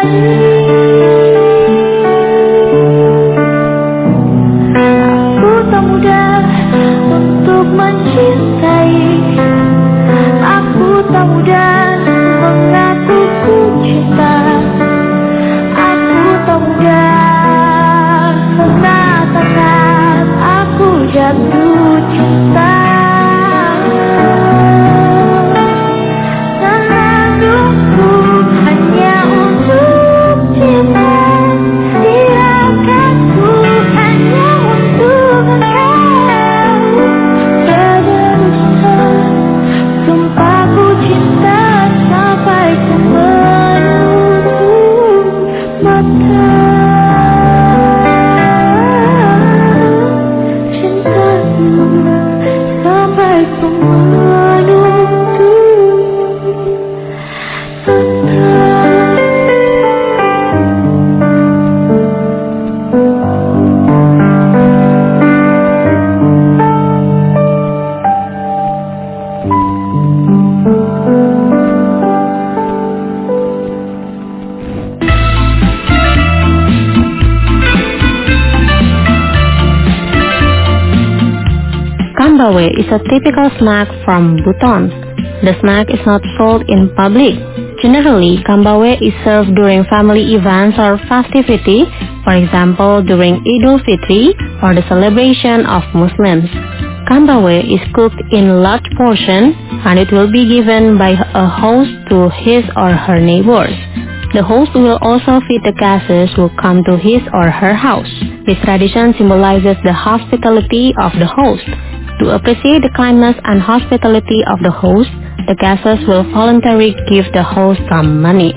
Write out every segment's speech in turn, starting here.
Kambawe is a typical snack from Buton. The snack is not sold in public. Generally, kambawe is served during family events or festivity, for example, during Idul Fitri or the celebration of Muslims. Kambawe is cooked in large portions and it will be given by a host to his or her neighbors. The host will also feed the guests who come to his or her house. This tradition symbolizes the hospitality of the host. To appreciate the kindness and hospitality of the host, the guests will voluntarily give the host some money.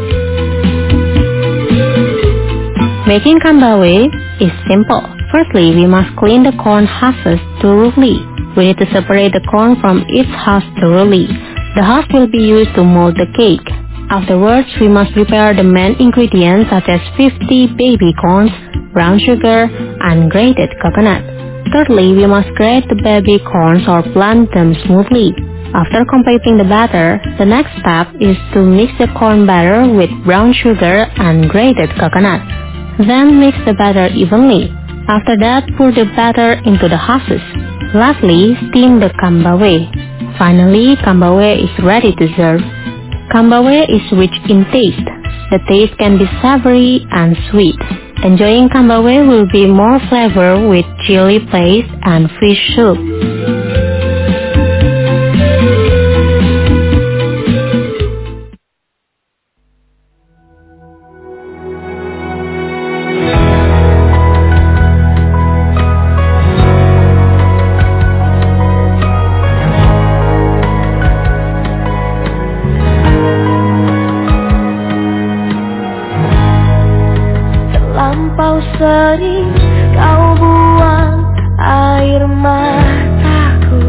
Making kambawe is simple. Firstly, we must clean the corn husks thoroughly. We need to separate the corn from its husk thoroughly. The husk will be used to mold the cake. Afterwards, we must prepare the main ingredients such as 50 baby corns, brown sugar, and grated coconut. Thirdly, we must grate the baby corns or blend them smoothly. After completing the batter, the next step is to mix the corn batter with brown sugar and grated coconut. Then mix the batter evenly. After that, pour the batter into the husks. Lastly, steam the kambawe. Finally, kambawe is ready to serve. Kambawe is rich in taste. The taste can be savory and sweet. Enjoying kambawe will be more flavor with chili paste and fish soup. Terlampau sering kau buang air mataku.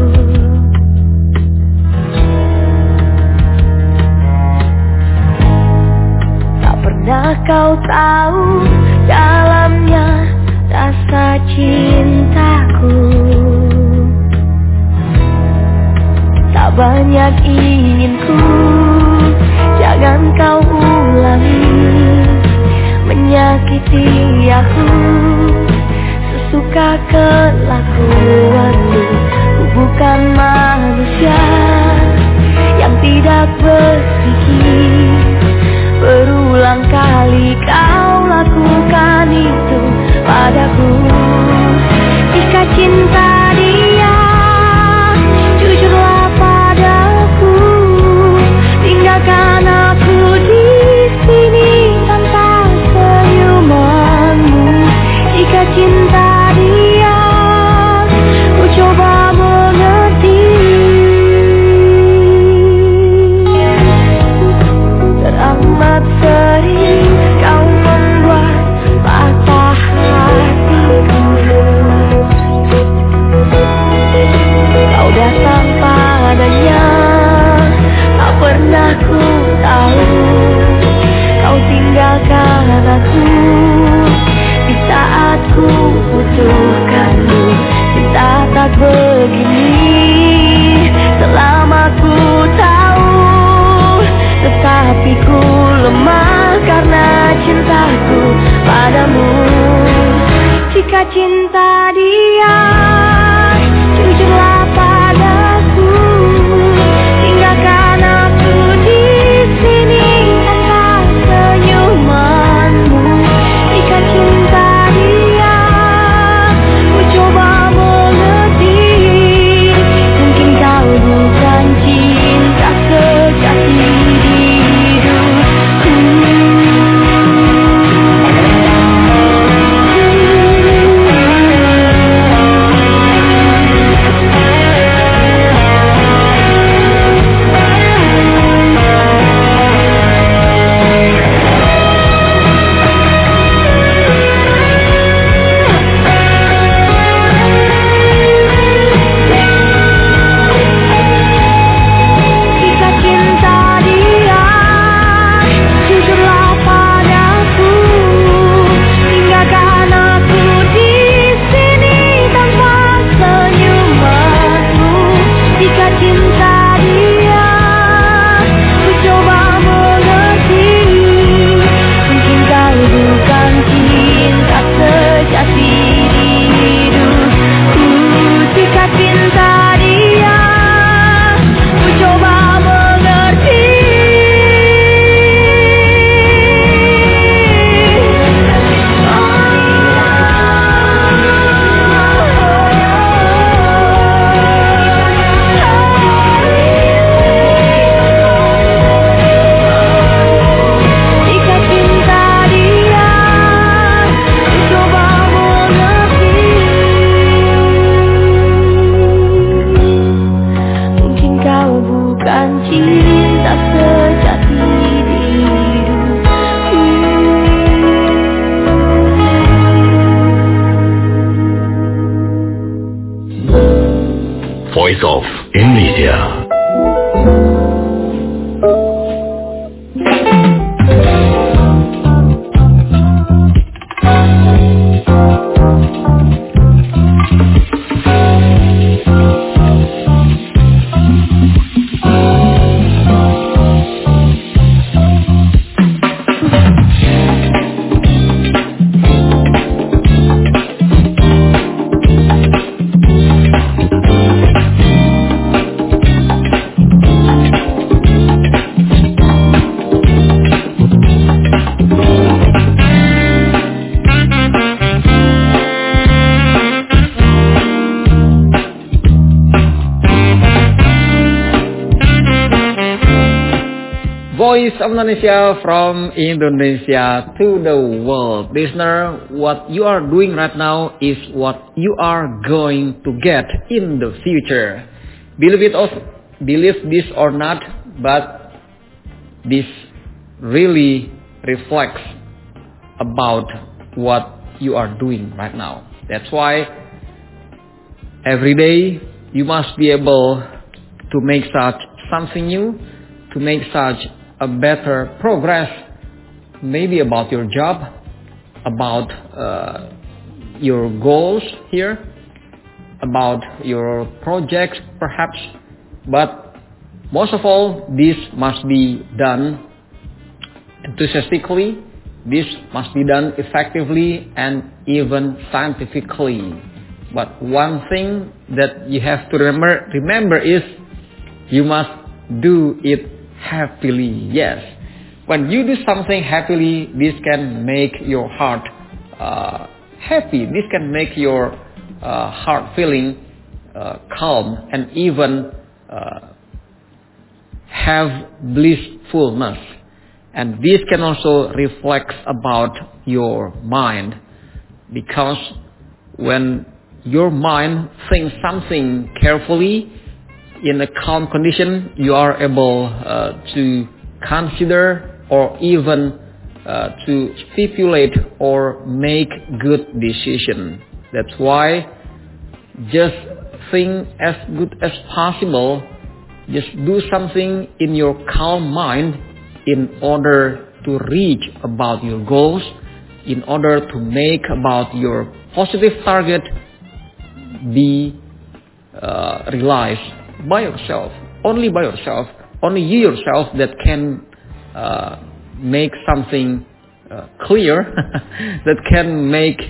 Tak pernah kau tahu dalamnya rasa cintaku. Tak banyak inginku, jangan kau ulangi menyakiti aku sesuka kelakuanmu. Ku bukan manusia yang tidak berpikir. Berulang kali kau lakukan itu padaku. Jika cinta dia, jujurlah padaku. Tinggalkan aku di sini tanpa senyumanmu. Jika cinta dia, ku coba mengerti. Teramat sering kau membuat patah hatiku. Kau datang padanya, tak pernah ku tahu. Kau tinggalkan aku di saat ku butuhkanmu. Cinta tak begini selama ku tahu, tetapi ku lemah karena padamu. Jika cinta dia, jujurlah padaku. Tinggalkan aku di sini tanpa senyumanmu. Jika cinta dia, ku coba mengerti. Mungkin kau bukan cinta sejati diriku. Voice of Indonesia. Voice of Indonesia from Indonesia to the world. Listener, what you are doing right now is what you are going to get in the future. Believe this or not, but this really reflects about what you are doing right now. That's why every day you must be able to make such something new, to make such a better progress, maybe about your job, about your goals here, about your projects perhaps, but most of all, this must be done enthusiastically, this must be done effectively and even scientifically. But one thing that you have to remember is you must do it happily. Yes, when you do something happily, this can make your heart happy. This can make your heart feeling calm and even have blissfulness. And this can also reflect about your mind, because when your mind thinks something carefully, in a calm condition, you are able to consider or even to stipulate or make good decision. That's why just think as good as possible. Just do something in your calm mind in order to reach about your goals, in order to make about your positive target be realized by yourself, only by yourself, only you yourself that can make something clear that can make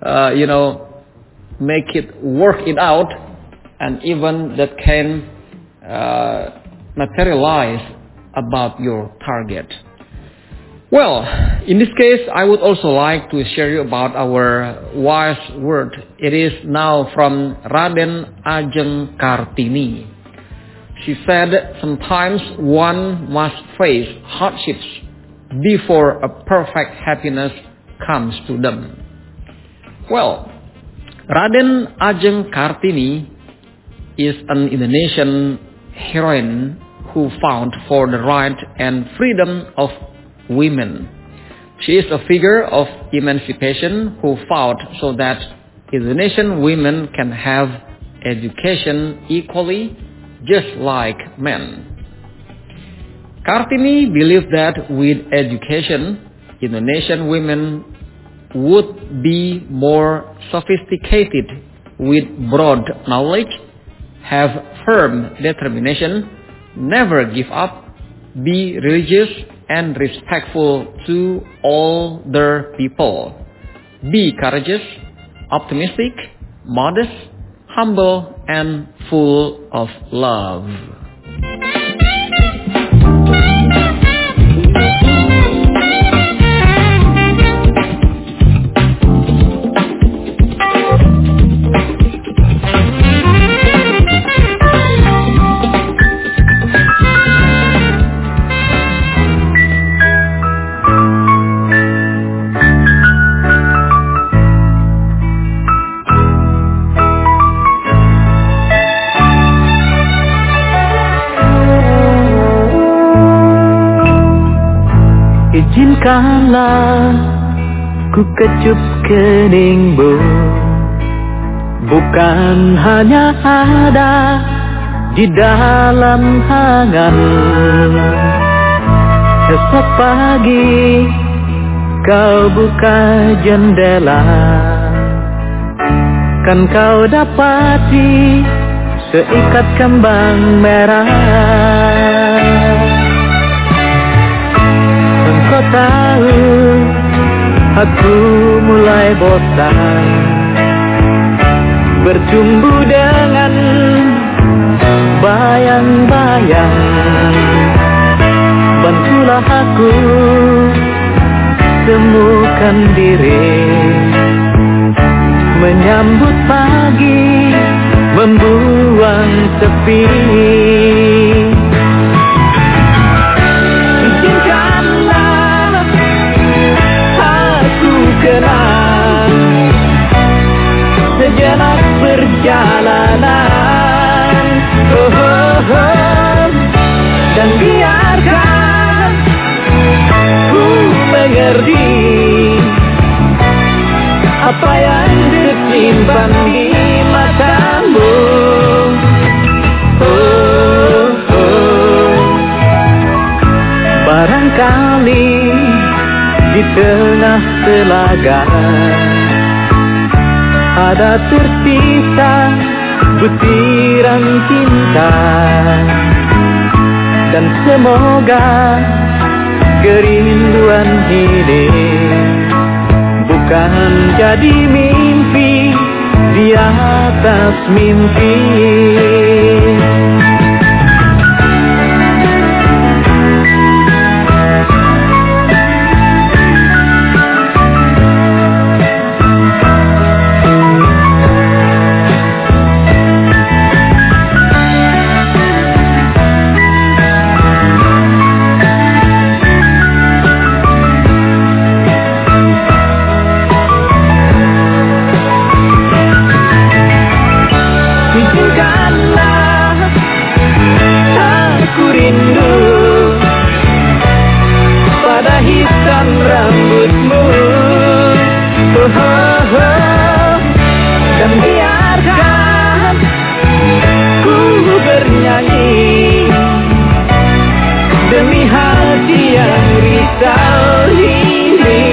it work it out, and even that can materialize about your target. Well, in this case, I would also like to share you about our wise word. It is now from Raden Ajeng Kartini. She said, sometimes one must face hardships before a perfect happiness comes to them. Well, Raden Ajeng Kartini is an Indonesian heroine who fought for the right and freedom of women. She is a figure of emancipation who fought so that Indonesian women can have education equally, just like men. Kartini believed that with education, Indonesian women would be more sophisticated with broad knowledge, have firm determination, never give up, be religious and respectful to all their people, be courageous, optimistic, modest, humble, and full of love. Izinkanlah ku kecup keningmu, bukan hanya ada di dalam angan. Esok pagi kau buka jendela, kan kau dapati seikat kembang merah. Kau tahu, aku mulai bosan berjumbu dengan bayang-bayang. Bantulah aku temukan diri, menyambut pagi, membuang sepi. Kenang sejenak perjalanan, dan biarkan ku mengerti apa yang tersimpan di matamu. Barangkali di tengah telaga ada tersisa butiran cinta, dan semoga kerinduan ini bukan jadi mimpi di atas mimpi. Dan biarkan ku bernyanyi demi hati yang risau ini.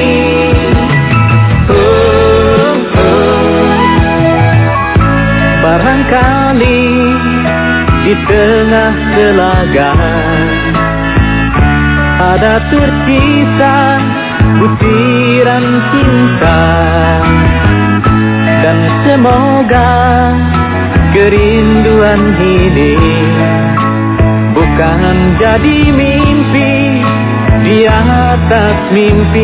Barangkali di tengah telaga ada tersisa butiran cinta. Dan semoga kerinduan ini bukan jadi mimpi di atas mimpi.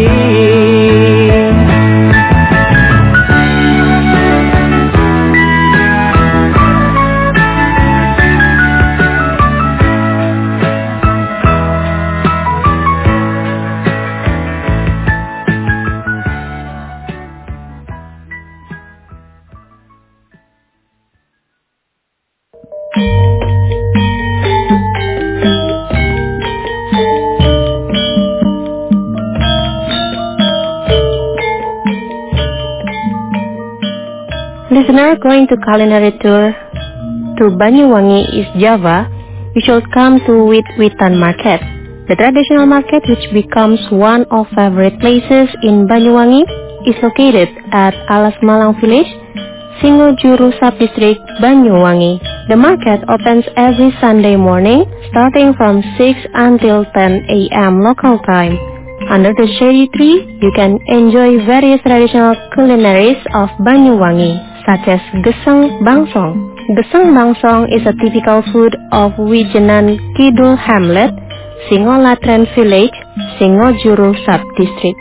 Listener, going to culinary tour to Banyuwangi, East Java, you should come to Wit-Witan Market. The traditional market, which becomes one of favorite places in Banyuwangi, is located at Alas Malang Village, Singojuru Subdistrict, Banyuwangi. The market opens every Sunday morning, starting from 6 until 10 a.m. local time. Under the shady tree, you can enjoy various traditional culinaries of Banyuwangi, such as Geseng Bangsong. Geseng Bangsong is a typical food of Wijenan Kidul Hamlet, Singolatren Village, Singojuru Subdistrict.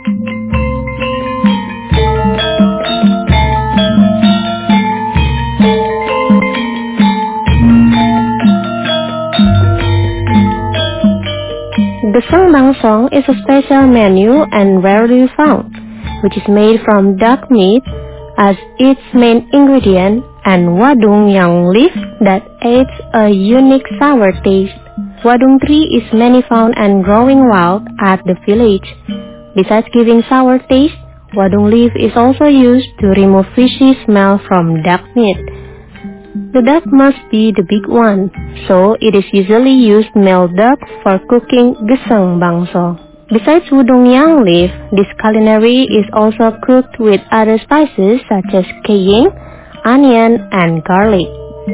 Geseng Bangsong is a special menu and rarely found, which is made from duck meat as its main ingredient and wadung yang leaf that adds a unique sour taste. Wadung tree is many found and growing wild at the village. Besides giving sour taste, wadung leaf is also used to remove fishy smell from duck meat. The duck must be the big one, so it is usually used male duck for cooking Geseng Bangsong. Besides wadung yang leaf, this culinary is also cooked with other spices such as cayenne, onion, and garlic.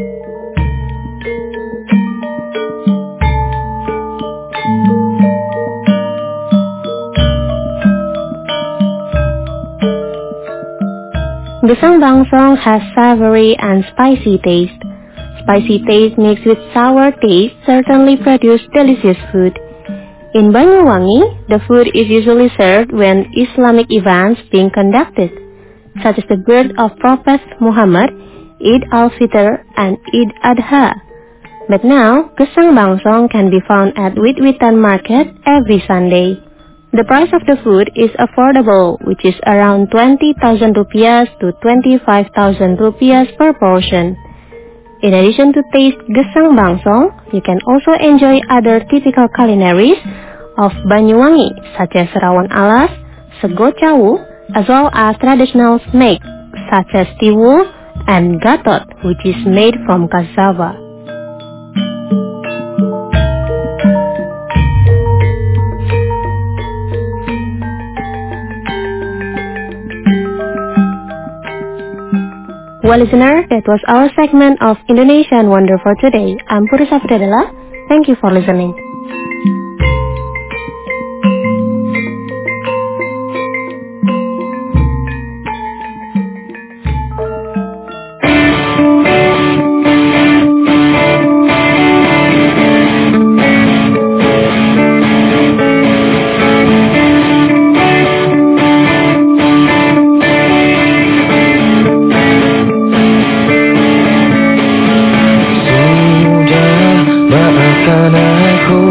Geseng Bangsong has savory and spicy taste. Spicy taste mixed with sour taste certainly produce delicious food. In Banyuwangi, the food is usually served when Islamic events being conducted, such as the birth of Prophet Muhammad, Eid al-Fitr, and Eid Adha. But now, Geseng Bangsong can be found at Wit-Witan Market every Sunday. The price of the food is affordable, which is around 20,000 rupiah to 25,000 rupiah per portion. In addition to taste Geseng Bangsong, you can also enjoy other typical culinaries of Banyuwangi, such as Rawon Alas, Sego Cawu, as well as traditional snacks such as Tiwul and Gatot, which is made from cassava. Well, listener, that was our segment of Indonesian Wonder for today. I'm Puri Safriadala. Thank you for listening. Maafkan aku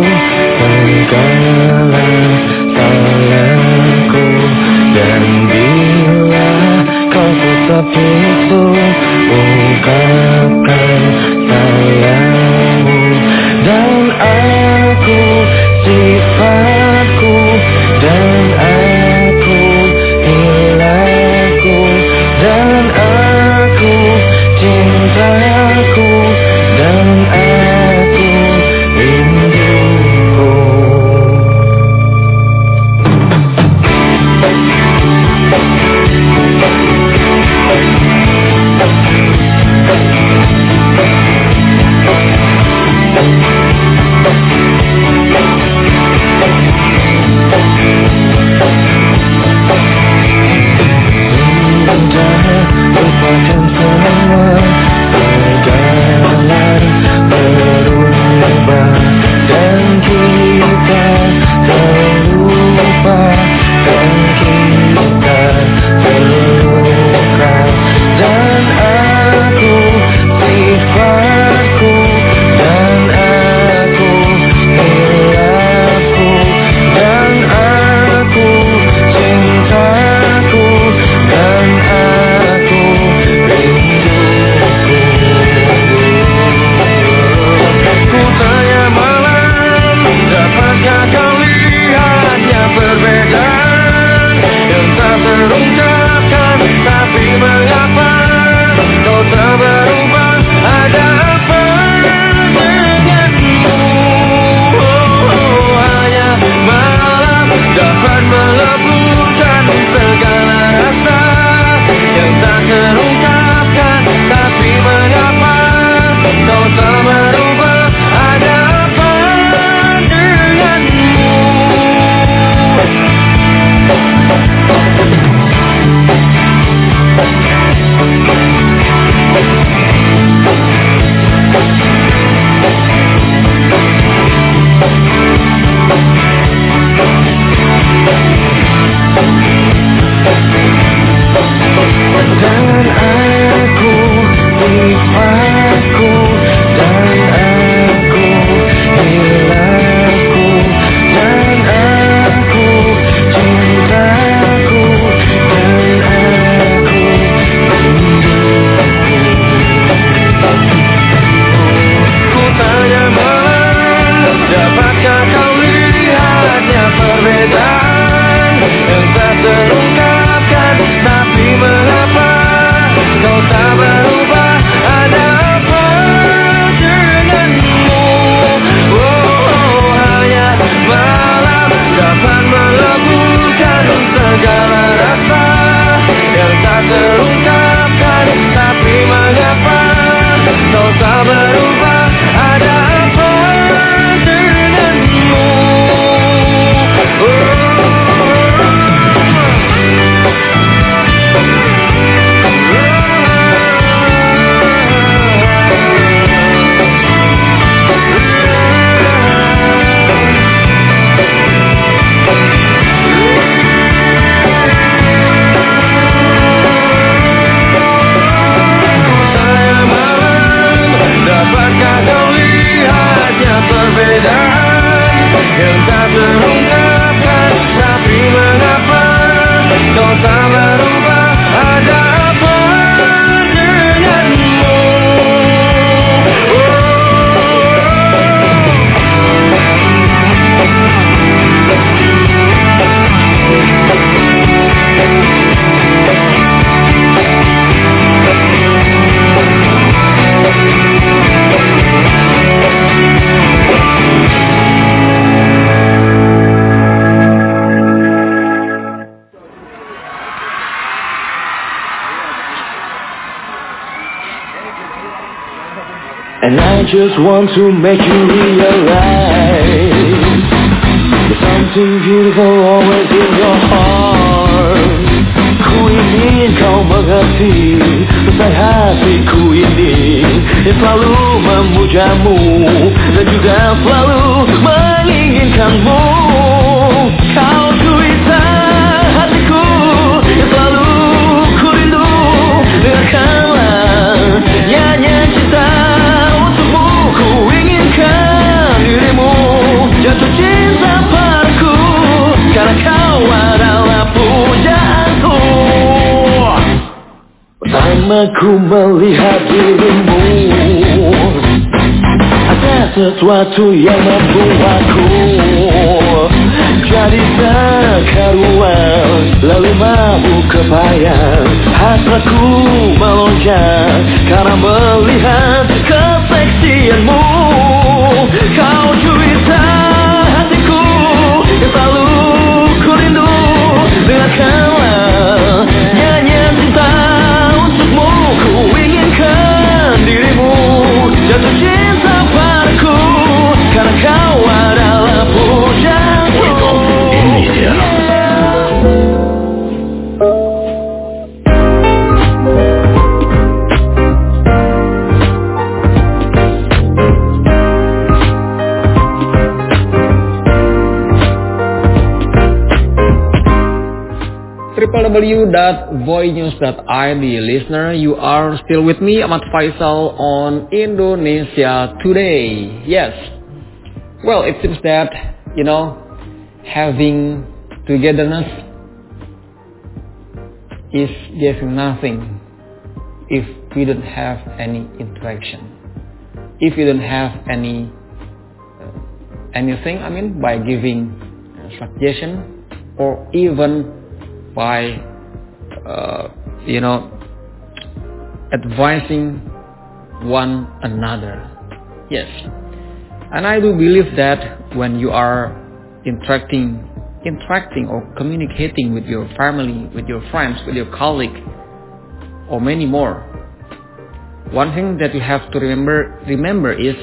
And I just want to make you realize there's something beautiful always in your heart. Ku ingin kau mengerti tentang hatiku ini yang selalu memujamu dan juga selalu menginginkanmu. Kau juwita hatiku yang selalu ku rindu. Dengarkanlah nyanyian cinta untukmu. Ku inginkan dirimu jatuh cinta padaku karena kau adalah pujaanku. Pertama ku melihat dirimu, ada sesuatu yang membuatku jadi sekaruan, lalu mabuk kebayang, hasratku melonjak karena melihat keseksianmu. Kau juwita hatiku yang selalu ku rindu. Dengarkanlah nyanyian cinta untukmu. Ku inginkan dirimu jatuh cinta padaku karena kau adalah pujaanku. Indonesia. www.voinews.id. Listener, you are still with me, Ahmad Faisal, on Indonesia Today. Yes, well, it seems that, having togetherness is getting nothing if we don't have any interaction. If you don't have anything, by giving suggestion or even by, advising one another. Yes. And I do believe that when you are interacting or communicating with your family, with your friends, with your colleague, or many more, one thing that you have to remember is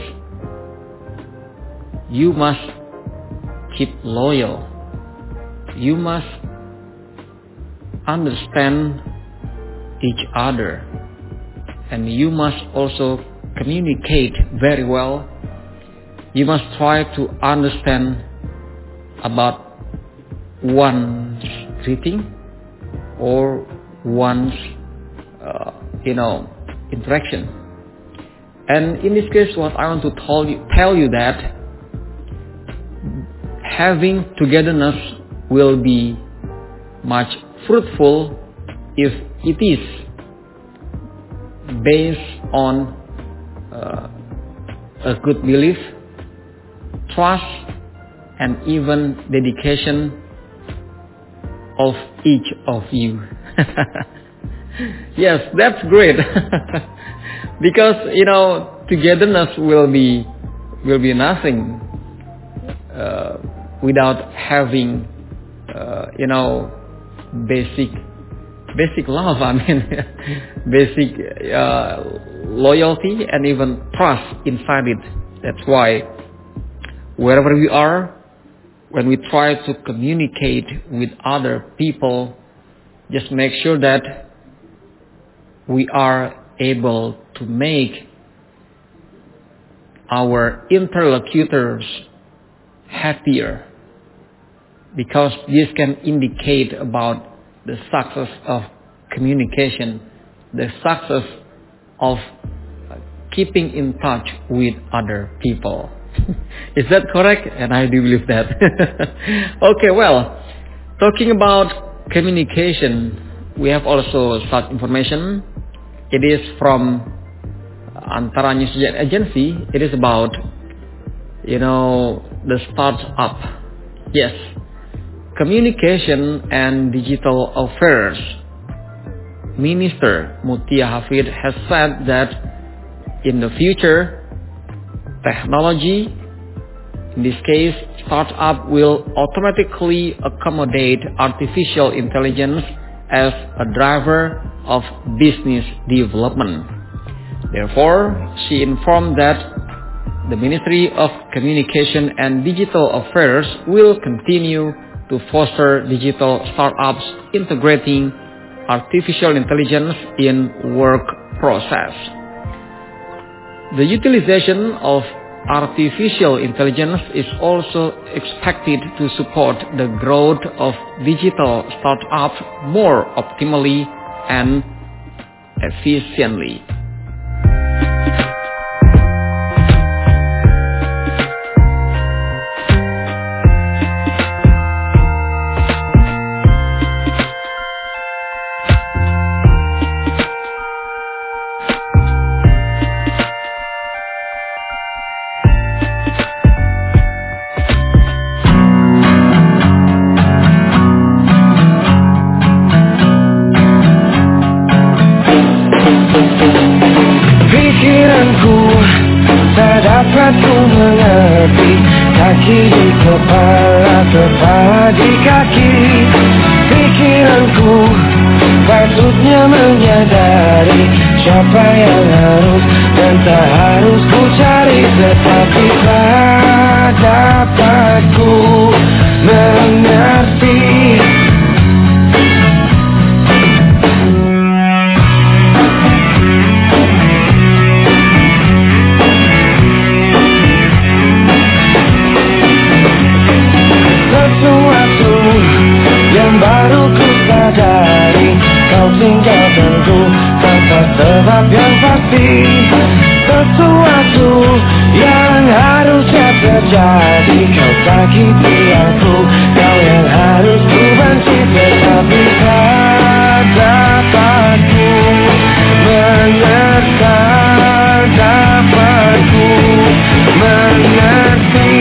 you must keep loyal. You must understand each other, and you must also communicate very well. You must try to understand about one's greeting or one's interaction. And in this case, what I want to tell you that having togetherness will be much fruitful if it is based on a good belief, trust, and even dedication of each of you. Yes, that's great. Because togetherness will be nothing without having basic love. Basic loyalty and even trust inside it. That's why wherever we are, when we try to communicate with other people, just make sure that we are able to make our interlocutors happier, because this can indicate about the success of communication, the success of keeping in touch with other people. Is that correct? And I do believe that. Okay, well, talking about communication, we have also such information. It is from Antara News Agency. It is about, the startup. Yes. Communication and Digital Affairs Minister Mutia Hafid has said that in the future, technology, in this case, startup, will automatically accommodate artificial intelligence as a driver of business development. Therefore, she informed that the Ministry of Communication and Digital Affairs will continue to foster digital startups integrating artificial intelligence in work process. The utilization of artificial intelligence is also expected to support the growth of digital startups more optimally and efficiently. Kaki di kepala, kepala di kaki. Pikiranku patutnya menyadari siapa yang harus dan tak harus ku cari, tetapi tak dapat ku mengerti. Baru ku sadari kau tinggalkanku tanpa sebab yang pasti. Sesuatu yang harusnya terjadi, kau sakiti aku, kau yang harus ku benci, tetapi tak dapat ku mengerti, dapat ku mengerti.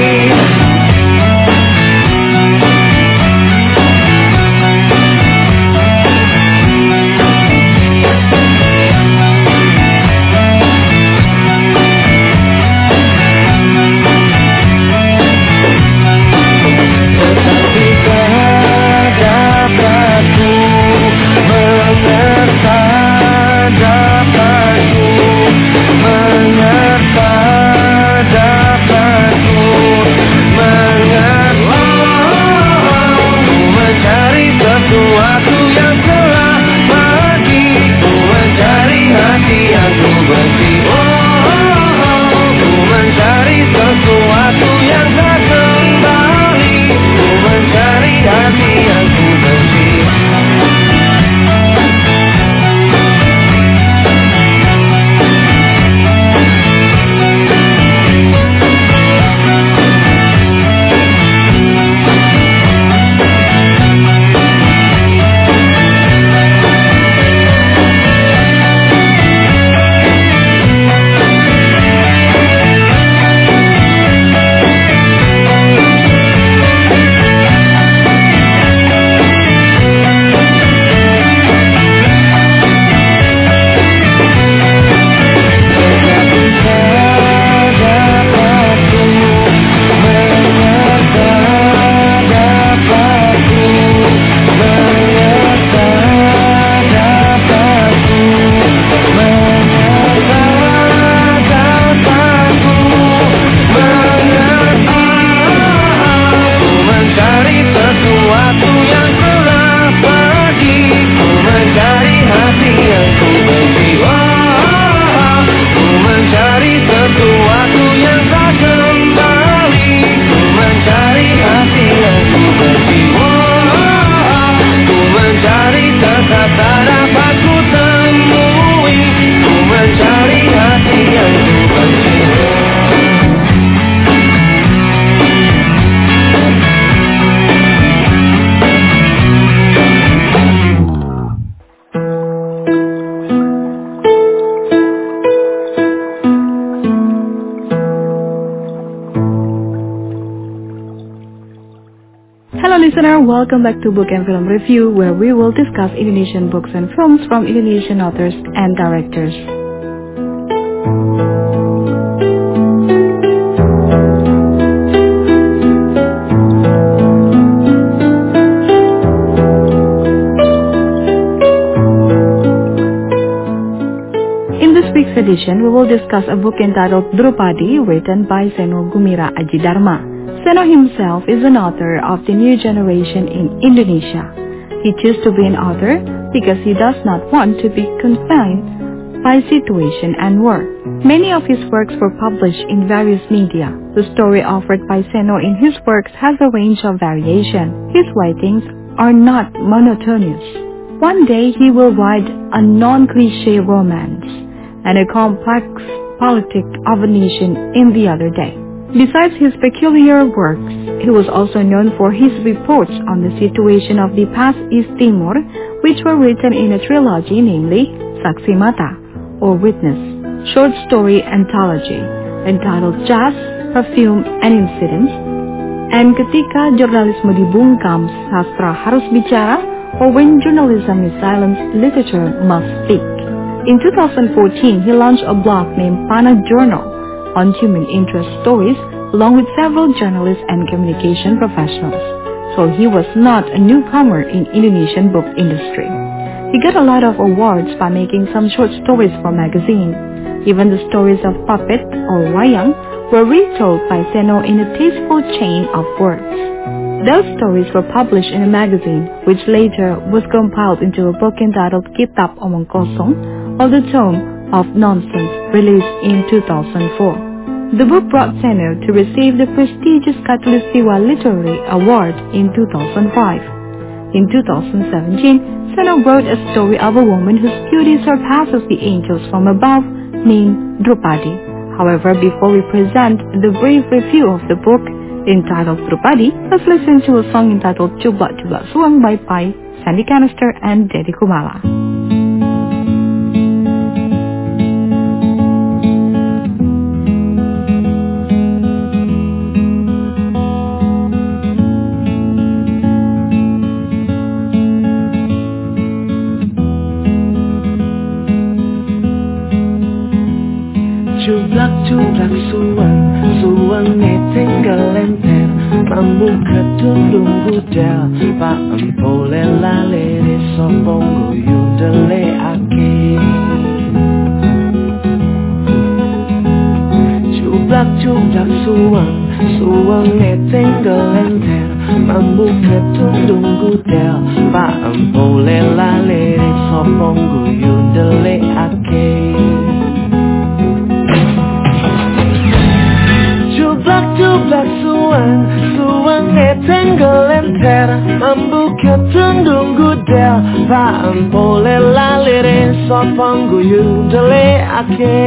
Welcome back to Book and Film Review, where we will discuss Indonesian books and films from Indonesian authors and directors. In this week's edition, we will discuss a book entitled Drupadi, written by Seno Gumira Ajidharma. Seno himself is an author of the new generation in Indonesia. He chose to be an author because he does not want to be confined by situation and work. Many of his works were published in various media. The story offered by Seno in his works has a range of variation. His writings are not monotonous. One day he will write a non-cliché romance and a complex politic of a nation in the other day. Besides his peculiar works, he was also known for his reports on the situation of the past East Timor, which were written in a trilogy, namely Saksi Mata, or Witness, short story anthology, entitled Jazz, Perfume, and Incidents, and Ketika Jurnalisme Dibungkam, Sastra Harus Bicara, or When Journalism is Silent, Literature Must Speak. In 2014, he launched a blog named Pana Journal on human interest stories, along with several journalists and communication professionals. So he was not a newcomer in Indonesian book industry. He got a lot of awards by making some short stories for magazines. Even the stories of puppet or wayang were retold by Seno in a tasteful chain of words. Those stories were published in a magazine, which later was compiled into a book entitled Kitab Omong Kosong, or the Tome of Nonsense, released in 2004. The book brought Seno to receive the prestigious Khatulistiwa Literary Award in 2005. In 2017, Seno wrote a story of a woman whose beauty surpasses the angels from above, named Drupadi. However, before we present the brief review of the book entitled Drupadi, let's listen to a song entitled Cuba Cuba Suang by Pai, Sandy Canister, and Deddy Kumala. Cublak suang, suang tinggal lenter, mambu ketundung gudel, pak empole lale de sombong guyu dele ake. Cublak suang, suang tinggal lenter, mambu ketundung gudel, pak empole lale de sombong guyu dele ake. Cublak suang, suang tinggal lenter, mambu ketundung gudel, pak empole lalire sopong guyu dele ake.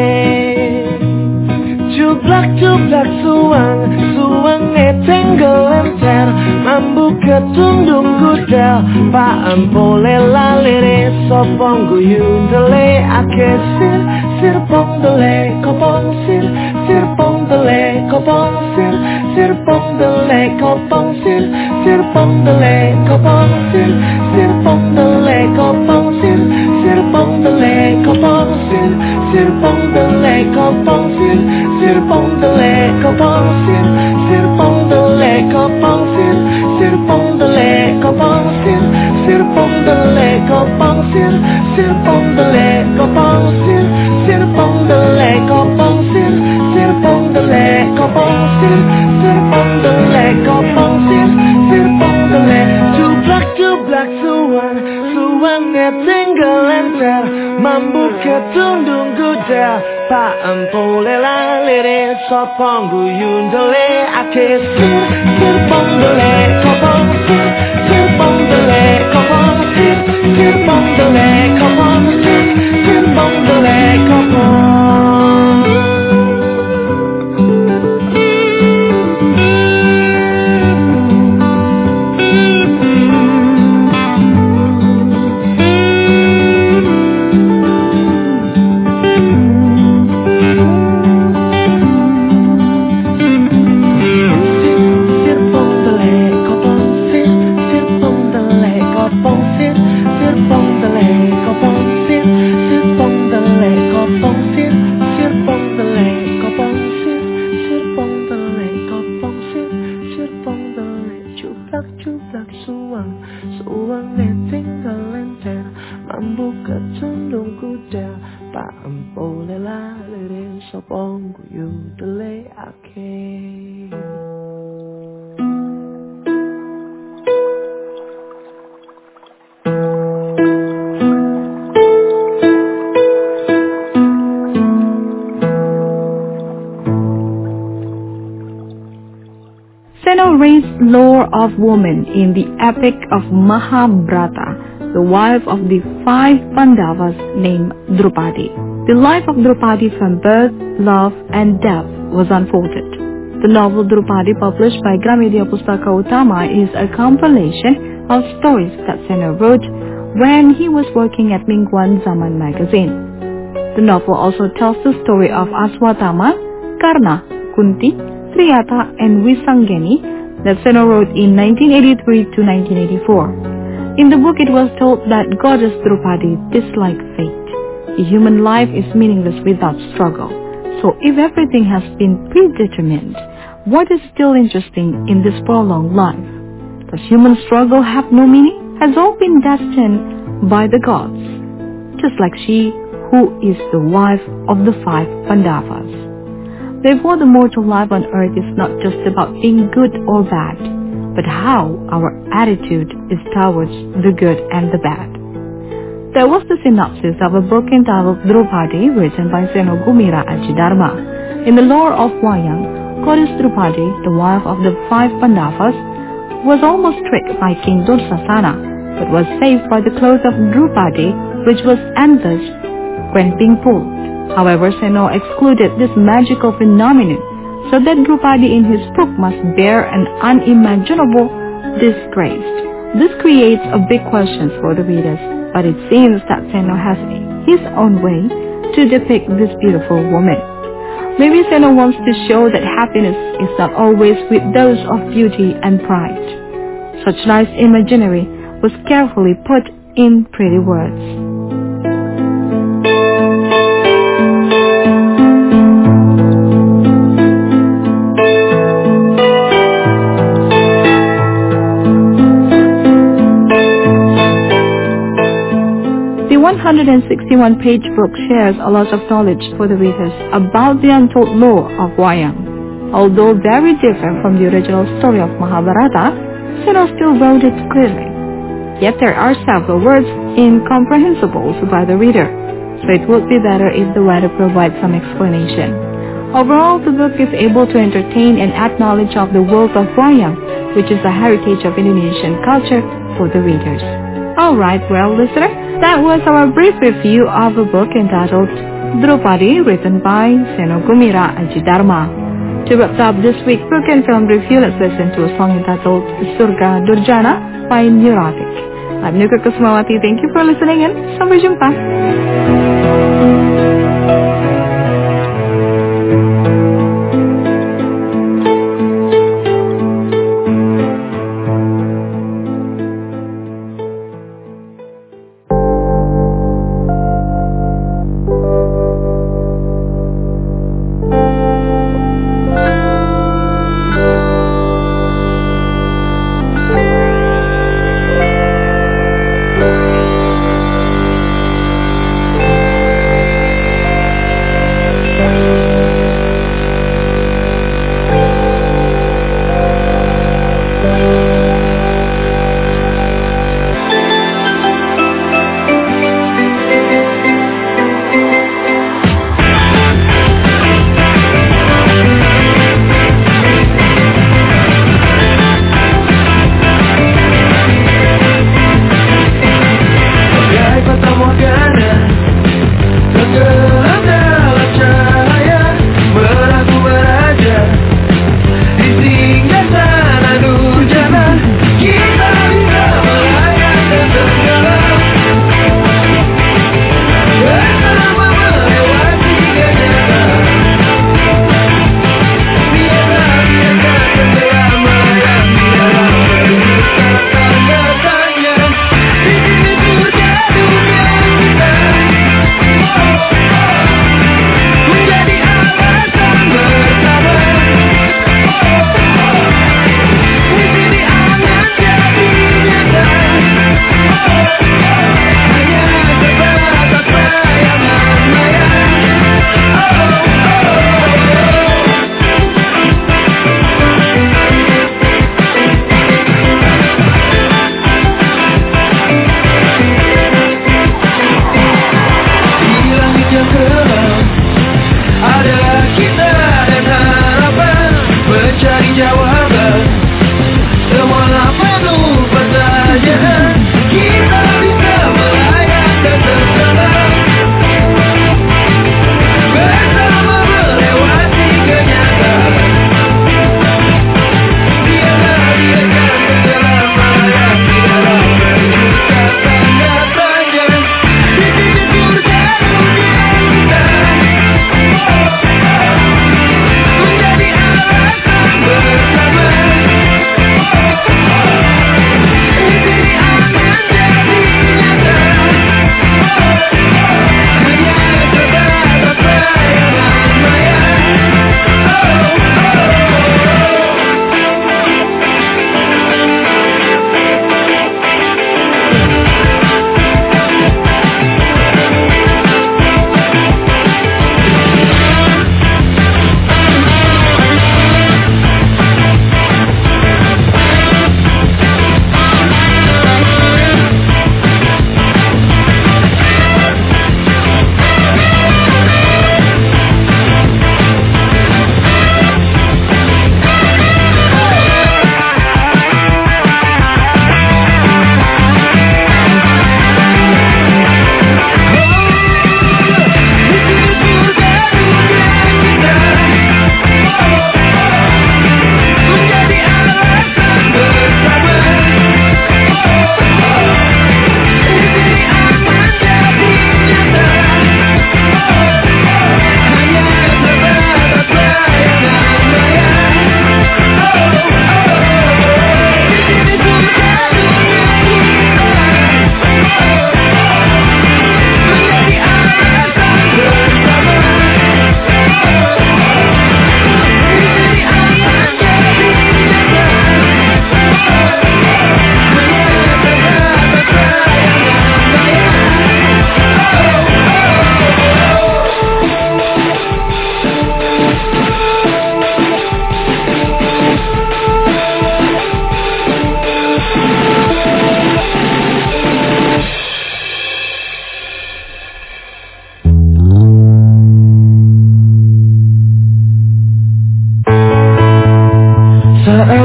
Cublak suang, suang tinggal lenter, mambu ketundung gudel, pak empole lalire sopong guyu dele ake. Sir pong dele kopong sir pong dele kopong sir pong dele kopong sir pong dele kopong sir pong dele kopong sir pong dele kopong sir pong dele kopong sir pong dele kopong sir pong dele kopong sir pong dele kopong sir pong dele kopong sir pong dele kopong sir pong dele kopong sir pong dele kopong sir pong dele kopong sir pong dele. Cublak suang, suang tinggal lenter, mambu ketundung gudel, pak empole lalire sopong guyu dele ake. Sir pong dele kopong sir pong dele kopong sir pong dele kopong sir pong dele kopong. Cublak suang, suang tinggal lenter, mambu ketundung tundung kudel Pak empo lela lirin sopong guyu dele ake. Seno raised lore of woman in the epic of Mahabharata, the wife of the 5 Pandavas named Draupadi. The life of Draupadi from birth, love and death was unfolded. The novel Draupadi, published by Gramedia Pustaka Utama, is a compilation of stories that Seno wrote when he was working at Mingguan Zaman magazine. The novel also tells the story of Aswatthama, Karna, Kunti, Triyata and Visangeni that Seno wrote in 1983 to 1984. In the book it was told that goddess Draupadi disliked fate. A human life is meaningless without struggle. So if everything has been predetermined, what is still interesting in this prolonged life? Does human struggle have no meaning? Has all been destined by the gods? Just like she who is the wife of the 5 Pandavas. Therefore, the mortal life on earth is not just about being good or bad, but how our attitude is towards the good and the bad. That was the synopsis of a book entitled Draupadi, written by Seno Gumira Ajidharma. In the lore of Wayang, goddess Draupadi, the wife of the 5 Pandavas, was almost tricked by King Dursasana, but was saved by the cloth of Draupadi, which was endless when being pulled. However, Seno excluded this magical phenomenon so that Draupadi in his book must bear an unimaginable disgrace. This creates a big question for the readers, but it seems that Seno has his own way to depict this beautiful woman. Maybe Seno wants to show that happiness is not always with those of beauty and pride. Such nice imaginary was carefully put in pretty words. The 161-page book shares a lot of knowledge for the readers about the untold lore of Wayang. Although very different from the original story of Mahabharata, Seno still wrote it clearly. Yet there are several words incomprehensible by the reader, so it would be better if the writer provides some explanation. Overall, the book is able to entertain and add knowledge of the world of Wayang, which is a heritage of Indonesian culture, for the readers. Alright, well, listener, that was our brief review of a book entitled Draupadi, written by Seno Gumira Ajidharma. To wrap up this week's book and film review, let's listen to a song entitled Surga Durjana by Neurotic. I'm Nuka Kusmawati. Thank you for listening and sampai jumpa.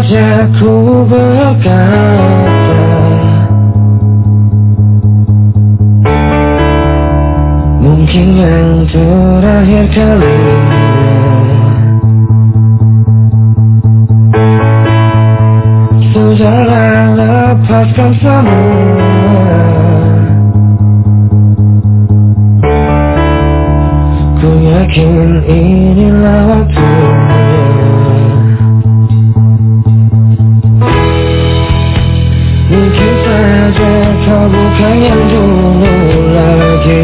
saja ku berkata, mungkin yang terakhir kalinya. Sudahlah, lepaskan semua. Ku yakin inilah waktunya. Mungkin saja kau bukan yang dulu lagi.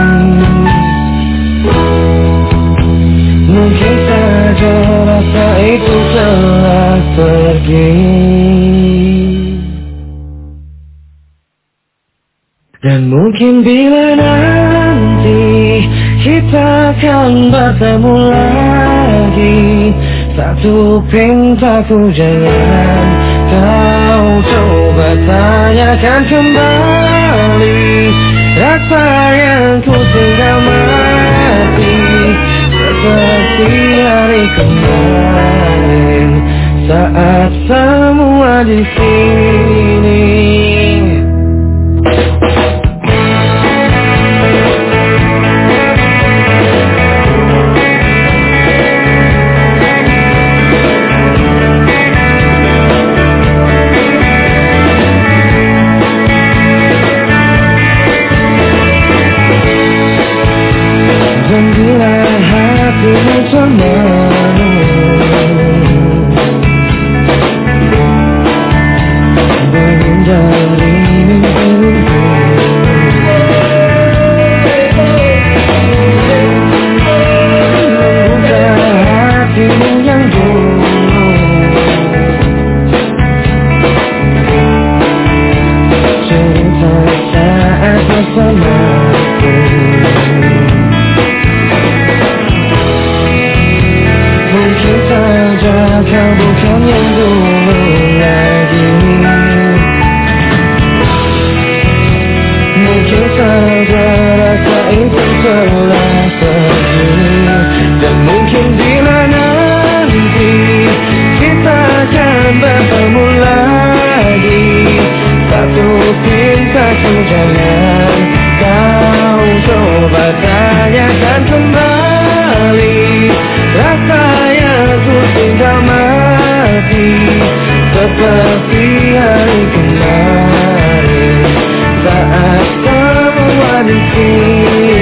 Mungkin saja rasa itu telah pergi. Dan mungkin bila nanti kita akan bertemu lagi, satu pintaku jangan kau coba tanyakan kembali rasa yang ku tinggal mati, seperti hari kemarin saat semua di sini. Dan bila hatimu cemburu, bangun dari mimpi-mimpi, membuka hatimu yang dulu, cerita saat bersamaku. Mungkin saja kau bukan yang dulu lagi. Mungkin saja rasa itu telah pergi. Dan mungkin bila nanti kita akan bertemu lagi, satu pintaku jangan kau coba tanyakan kembali rasa yang ku tinggal mati, seperti hari kemarin saat semua di sini.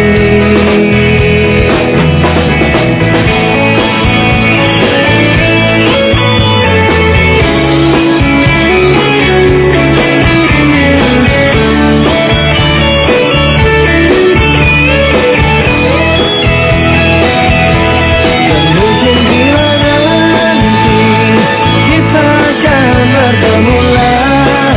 Bertemu lagi,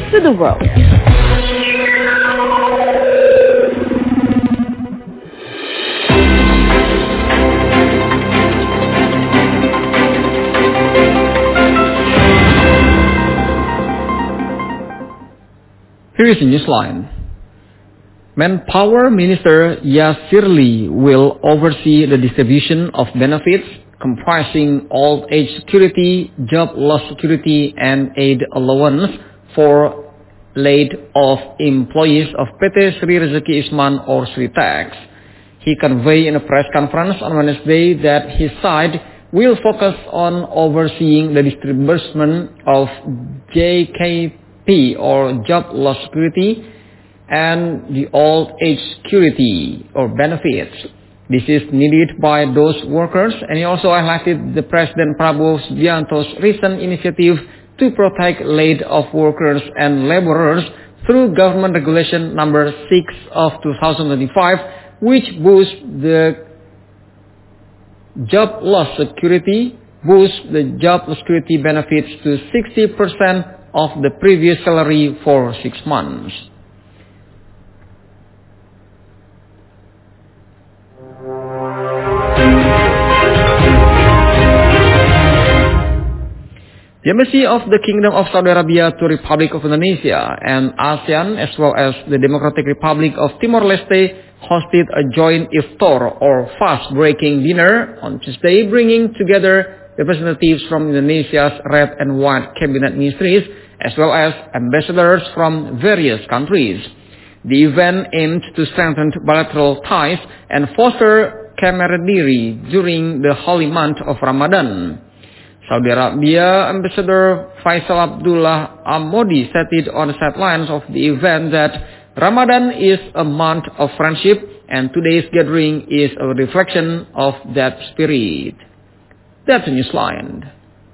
to the world. Here is a newsline. Manpower Minister Yasirli will oversee the distribution of benefits comprising old age security, job loss security, and aid allowance for laid-off employees of PT Sri Rezeki Isman or Sritex. He conveyed in a press conference on Wednesday that his side will focus on overseeing the distribution of JKP or job loss security and the old age security or benefits. This is needed by those workers, and he also highlighted the President Prabowo Subianto's recent initiative to protect laid-off workers and laborers through Government Regulation Number 6 of 2025, which boosts the job loss security benefits to 60% of the previous salary for 6 months. The Embassy of the Kingdom of Saudi Arabia to Republic of Indonesia and ASEAN, as well as the Democratic Republic of Timor-Leste, hosted a joint iftar or fast-breaking dinner on Tuesday, bringing together representatives from Indonesia's Red and White Cabinet Ministries, as well as ambassadors from various countries. The event aimed to strengthen bilateral ties and foster camaraderie during the holy month of Ramadan. Saudi Arabia Ambassador Faisal Abdullah Amodi stated on the sidelines of the event that Ramadan is a month of friendship, and today's gathering is a reflection of that spirit. That's a newsline.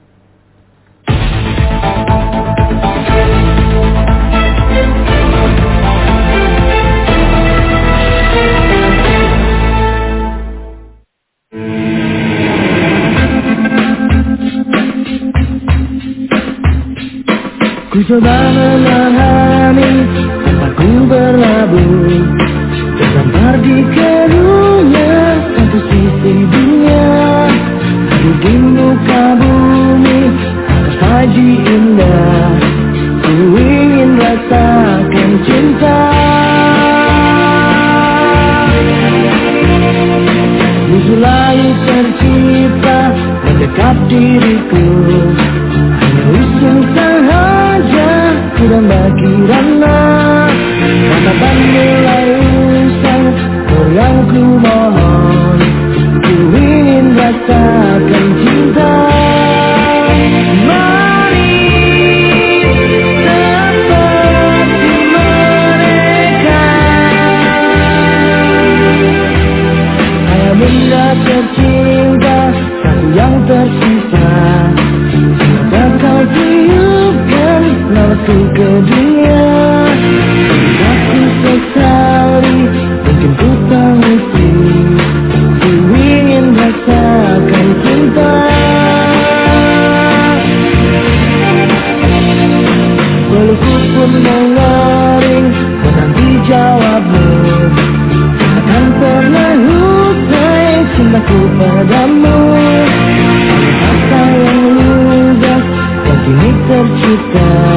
Ku coba memahami tanpa ku berlabuh, terdampar di kerunya satu sisi dunia, hadir di muka bumi tersaji indah. Ku ingin rasakan cinta di langit tercipta mendekat diriku. Usung sahaja kudamba kirana Ramadan mulai usang yang ku mohon, ku ingin rasakan cinta. Mari seperti mereka, ayah bunda tercinta, satu yang tersisa. Kau tiupkan lewatku ke dunia, aku sesali, mungkin ku tangisi. Ku ingin rasakan cinta. Pelukku pun mengering menanti jawabmu. Takkan pernah usai cintaku padamu. Apa yang ludah kini tercipta